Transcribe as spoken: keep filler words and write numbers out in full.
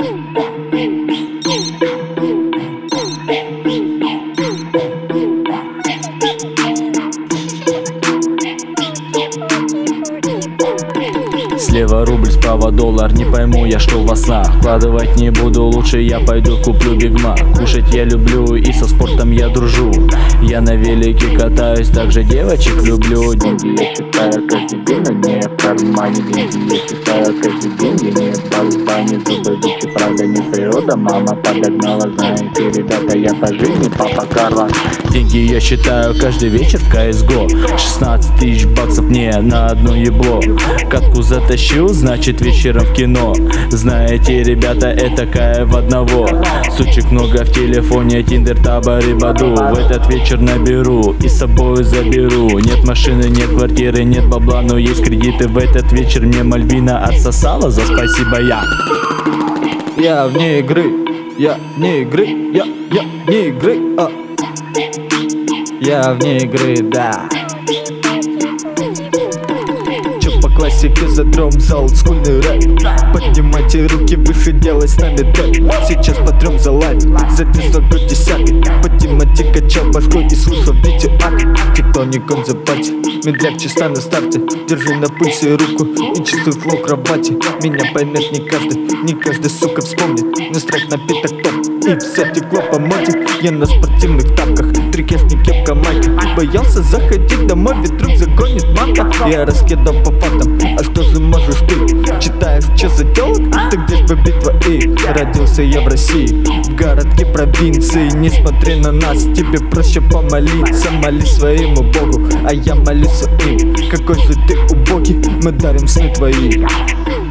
Слева рубль, справа доллар, не пойму я, что во снах. Вкладывать не буду, лучше я пойду куплю бигмак. Кушать я люблю и со спортом я дружу. Я на велике катаюсь, также девочек люблю. Деньги я считаю каждый день, но не в кармане. Деньги я считаю каждый день, я не в бане. Зубы Гуччи, правда не природа. Мама подогнала, знаете, ребята, я по жизни папа Карло. Деньги я считаю каждый вечер в кс го. Шестнадцать тысяч баксов мне на одно ебло. Катку затащил, значит вечером в кино. Знаете, ребята, это кайф одного. Сучек много в телефоне, тиндер, табор и баду. В этот вечер наберу и с собой заберу. Нет машины, нет квартиры, нет бабла, но есть кредиты. В этот вечер мне Мальвина отсосала за спасибо я. Я вне игры, я вне игры, я, я вне игры, а. Я вне игры, да. Чё по классике затрём за олдскульный рэп. Поднимайте руки выше, делай с нами тэп. Сейчас потрём за лайф, за детство год десятый. По Тимати качал башкой и слушал Витю Ак. Тектоник он запати, медляк чисто на старте. Держи на пульсе руку и чистый флоу кровати. Меня поймет не каждый, не каждый, сука, вспомнит. Но страйк напиток топ, и все текло по моде. Я на спортивных тапках, трикешник, кепка, майка. Боялся заходить домой, ведь друг загонит мата. Я раскидал по фактам, а что же можешь ты? Читаешь, что за телок? Ты где ж бы битва и родился я в России, в городке провинции. Не смотри на нас, тебе проще помолиться. Молись своему Богу, а я молюсь своим. Какой же ты убогий, мы дарим сны твои.